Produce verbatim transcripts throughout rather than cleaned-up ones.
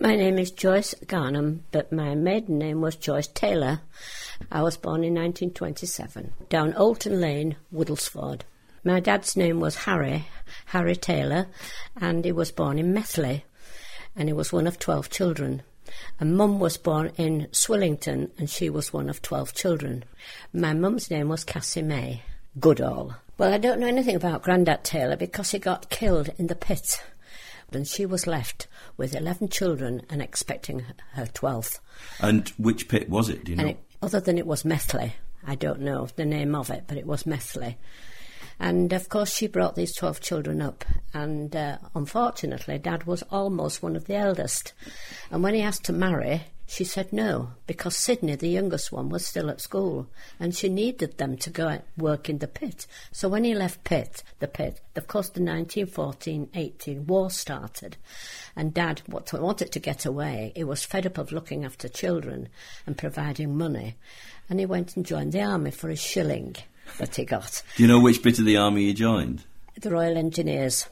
My name is Joyce Garnham, but my maiden name was Joyce Taylor. I was born in nineteen twenty-seven, down Alton Lane, Woodlesford. My dad's name was Harry, Harry Taylor, and he was born in Methley, and he was one of twelve children. And Mum was born in Swillington, and she was one of twelve children. My mum's name was Cassie May Goodall. Well, I don't know anything about Grandad Taylor because he got killed in the pit, and she was left with eleven children and expecting her twelfth. And which pit was it, do you know? And it, other than it was Methley. I don't know the name of it, but it was Methley. And, of course, she brought these twelve children up. And, uh, unfortunately, Dad was almost one of the eldest. And when he asked to marry, she said no, because Sydney, the youngest one, was still at school. And she needed them to go and work in the pit. So when he left pit, the pit, of course, the nineteen fourteen eighteen war started. And Dad wanted to get away. He was fed up of looking after children and providing money. And he went and joined the army for a shilling that he got. Do you know which bit of the army you joined? The Royal Engineers.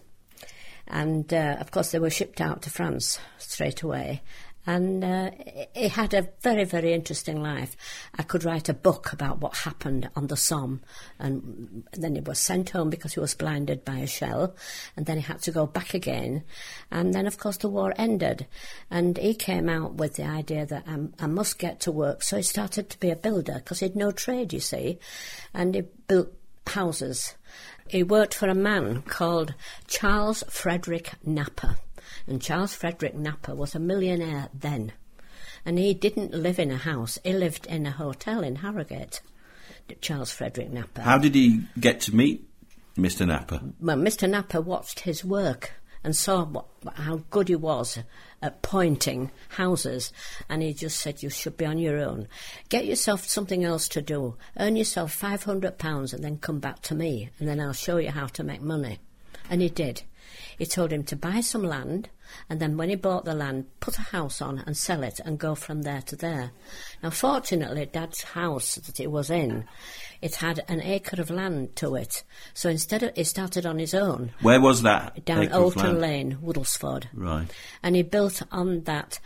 And, uh, of course, they were shipped out to France straight away. And uh, he had a very, very interesting life. I could write a book about what happened on the Somme. And then he was sent home because he was blinded by a shell. And then he had to go back again. And then, of course, the war ended. And he came out with the idea that I'm, I must get to work. So he started to be a builder because he had no trade, you see. And he built houses. He worked for a man called Charles Frederick Napper. And Charles Frederick Napper was a millionaire then. And he didn't live in a house. He lived in a hotel in Harrogate, Charles Frederick Napper. How did he get to meet Mister Napper? Well, Mister Napper watched his work and saw what, how good he was at pointing houses. And he just said, you should be on your own. Get yourself something else to do. Earn yourself five hundred pounds and then come back to me. And then I'll show you how to make money. And he did. He told him to buy some land, and then when he bought the land, put a house on and sell it and go from there to there. Now, fortunately, Dad's house that he was in, it had an acre of land to it. So instead of, he started on his own. Where was that? Down Alton Lane, Woodlesford. Right. And he built on that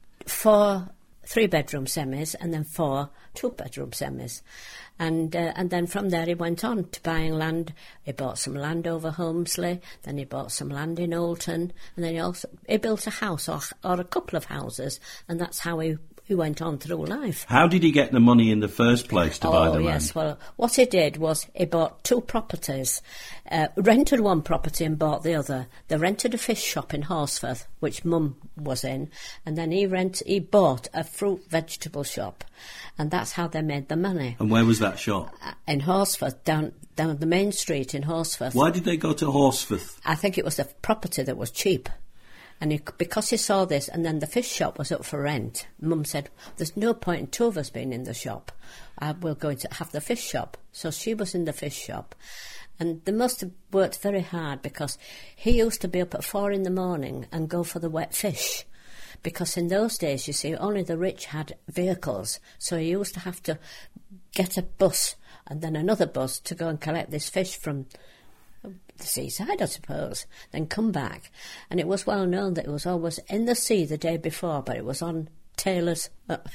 four three-bedroom semis and then four two-bedroom semis. And uh, and then from there he went on to buying land. He bought some land over Holmesley, then he bought some land in Alton, and then he also he built a house or, or a couple of houses, and that's how he, he went on through life. How did he get the money in the first place to oh, buy the land? Oh, yes, well, what he did was he bought two properties, uh, rented one property and bought the other. They rented a fish shop in Horsforth, which Mum was in, and then he rent he bought a fruit vegetable shop, and that's how they made the money. And where was that shop? Uh, in Horsforth, down down the main street in Horsforth. Why did they go to Horsforth? I think it was the property that was cheap. And he, because he saw this, and then the fish shop was up for rent, Mum said, there's no point in two of us being in the shop. Uh, we're going to have the fish shop. So she was in the fish shop. And they must have worked very hard because he used to be up at four in the morning and go for the wet fish. Because in those days, you see, only the rich had vehicles. So he used to have to get a bus and then another bus to go and collect this fish from the seaside, I suppose, then come back. And it was well known that it was always in the sea the day before, but it was on Taylor's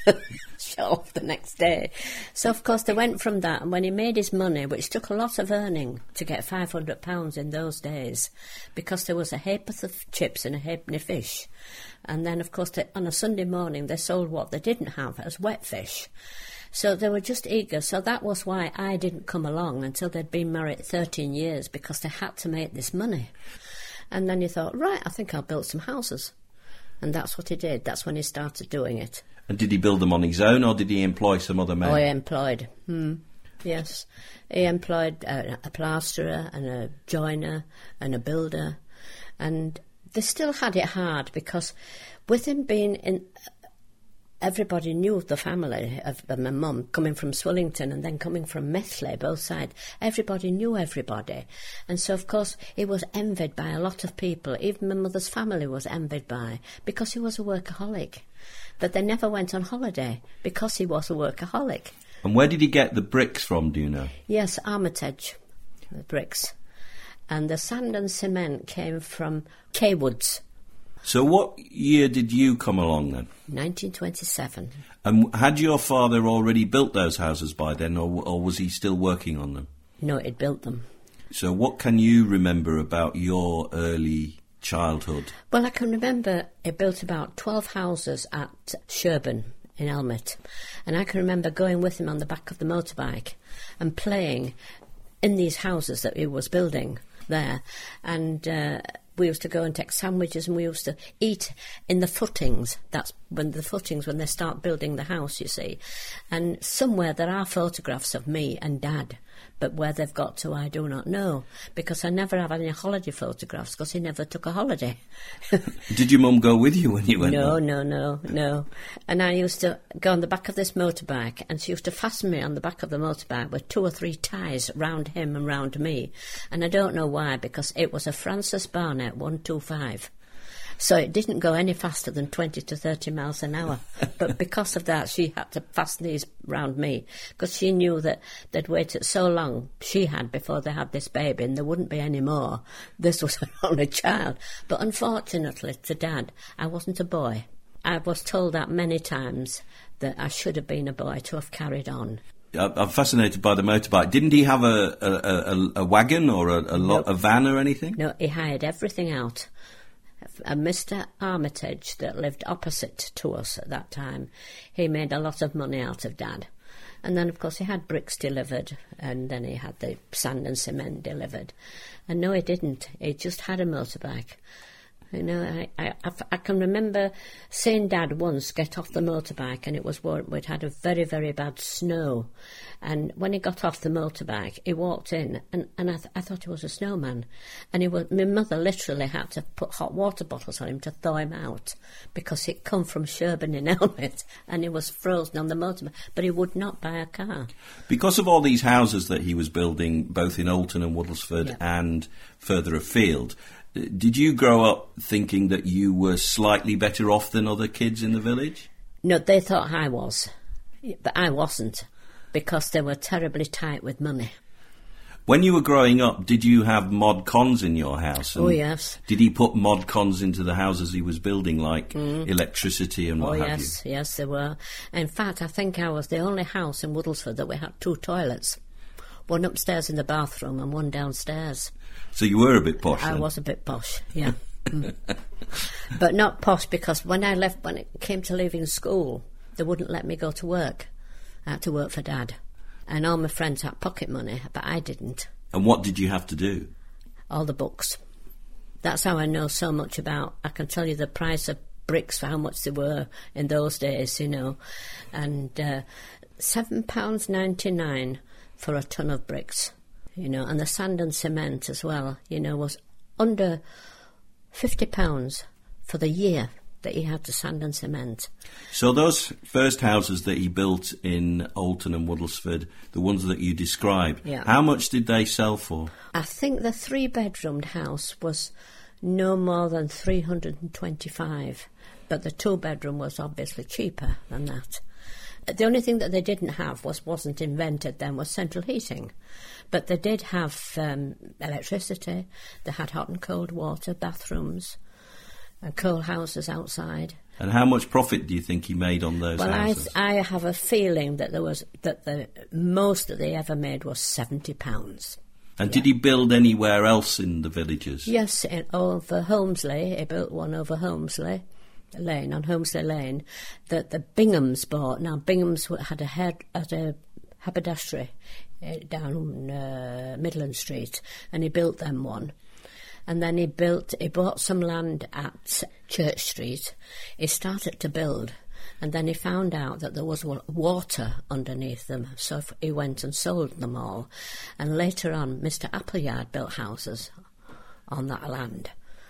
shelf the next day. So, of course, they went from that, and when he made his money, which took a lot of earning to get five hundred pounds in those days, because there was a ha'porth of chips and a ha'penny fish. And then, of course, they, on a Sunday morning, they sold what they didn't have as wet fish. So they were just eager. So that was why I didn't come along until they'd been married thirteen years, because they had to make this money. And then he thought, right, I think I'll build some houses. And that's what he did. That's when he started doing it. And did he build them on his own, or did he employ some other men? Oh, he employed. Hmm. Yes. He employed a, a plasterer and a joiner and a builder. And they still had it hard because with him being in... Everybody knew the family of, of my mum, coming from Swillington and then coming from Methley, both sides. Everybody knew everybody. And so, of course, he was envied by a lot of people. Even my mother's family was envied by, because he was a workaholic. But they never went on holiday, because he was a workaholic. And where did he get the bricks from, do you know? Yes, Armitage, the bricks. And the sand and cement came from Caywoods. So what year did you come along then? nineteen twenty-seven. And had your father already built those houses by then, or, or was he still working on them? No, he'd built them. So what can you remember about your early childhood? Well, I can remember he built about twelve houses at Sherburn in Elmet. And I can remember going with him on the back of the motorbike and playing in these houses that he was building there. And uh, we used to go and take sandwiches, and we used to eat in the footings. That's when the footings, when they start building the house, you see. And somewhere there are photographs of me and Dad, but where they've got to, I do not know, because I never have any holiday photographs, because he never took a holiday. Did your mum go with you when you went No, there? no, no, no. And I used to go on the back of this motorbike, and she used to fasten me on the back of the motorbike with two or three ties round him and round me. And I don't know why, because it was a Francis Barnett one twenty-five. So it didn't go any faster than twenty to thirty miles an hour. But because of that, she had to fasten these round me, because she knew that they'd waited so long, she had, before they had this baby, and there wouldn't be any more. This was her only child. But unfortunately to Dad, I wasn't a boy. I was told that many times, that I should have been a boy to have carried on. I'm fascinated by the motorbike. Didn't he have a a, a, a wagon or a, a, lo- Nope. a van or anything? No, he hired everything out. A Mister Armitage that lived opposite to us at that time, he made a lot of money out of Dad. And then, of course, he had bricks delivered, and then he had the sand and cement delivered. And no, he didn't. He just had a motorbike. You know, I, I, I can remember seeing Dad once get off the motorbike, and it was when we'd had a very, very bad snow. And when he got off the motorbike, he walked in, and, and I, th- I thought he was a snowman. And he was, my mother literally had to put hot water bottles on him to thaw him out, because he'd come from Sherburn in Elmet, and he was frozen on the motorbike. But he would not buy a car. Because of all these houses that he was building, both in Alton and Woodlesford Yeah. and further afield, did you grow up thinking that you were slightly better off than other kids in the village? No, they thought I was, but I wasn't, because they were terribly tight with money. When you were growing up, did you have mod cons in your house? Oh, And yes. Did he put mod cons into the houses he was building, like electricity and Oh, what have yes, yes, they were. In fact, I think I was the only house in Woodlesford that we had two toilets. One upstairs in the bathroom and one downstairs. you? So you were a bit posh I then? was a bit posh, yeah. Mm. But not posh, because when I left, when it came to leaving school, they wouldn't let me go to work. I had to work for Dad. And all my friends had pocket money, but I didn't. And what did you have to do? All the books. That's how I know so much about, I can tell you the price of bricks, for how much they were in those days, you know. And uh, seven pounds ninety-nine for a ton of bricks, you know, and the sand and cement as well, you know, was under fifty pounds for the year that he had to sand and cement. So those first houses that he built in Alton and Woodlesford, the ones that you described, Yeah. how much did they sell for? I think the three-bedroomed house was no more than three hundred twenty-five, but the two-bedroom was obviously cheaper than that. The only thing that they didn't have, was wasn't invented then, was central heating. But they did have um, electricity, they had hot and cold water, bathrooms, and coal houses outside. And how much profit do you think he made on those Well, I, houses? I have a feeling that there was that the most that they ever made was seventy pounds. And did he build anywhere else in the villages? Yes, in, over Holmesley, he built one over Holmesley Lane, on Holmesley Lane, that the Binghams bought. Now, Binghams had a head at a haberdashery uh, down uh, Midland Street, and he built them one. And then he built, he bought some land at Church Street. He started to build, and then he found out that there was wa- water underneath them, so f- he went and sold them all. And later on, Mister Appleyard built houses on that land.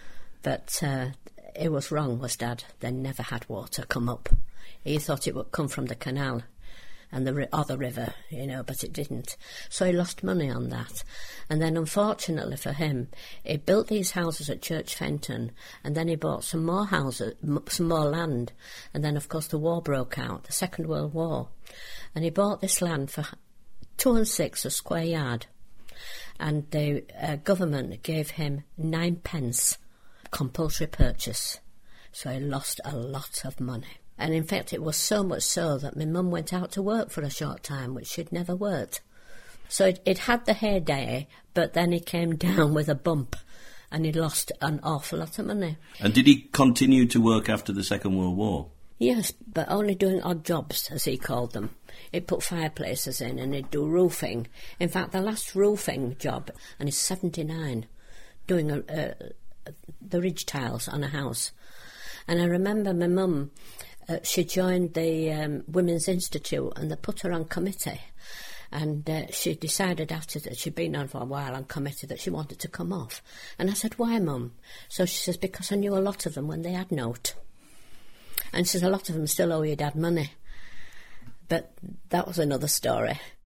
But uh, it was wrong, was Dad. They never had water come up. He thought it would come from the canal and the ri- or the river, you know, but it didn't. So he lost money on that. And then, unfortunately for him, he built these houses at Church Fenton, and then he bought some more houses, m- some more land. And then, of course, the war broke out, the Second World War. And he bought this land for two and six a square yard. And the uh, government gave him nine pence compulsory purchase. So he lost a lot of money. And in fact, it was so much so that my mum went out to work for a short time, which she'd never worked. So it, it had the heyday, but then he came down with a bump, and he lost an awful lot of money. And did he continue to work after the Second World War? Yes, but only doing odd jobs, as he called them. He'd put fireplaces in and he'd do roofing. In fact, the last roofing job, and he's seventy-nine, doing a, a, the ridge tiles on a house. And I remember my mum, uh, she joined the um, Women's Institute, and they put her on committee. And uh, she decided after that she'd been on for a while on committee that she wanted to come off. And I said, why, Mum? So she says, because I knew a lot of them when they had note. And she says, a lot of them still owe your dad money. But that was another story.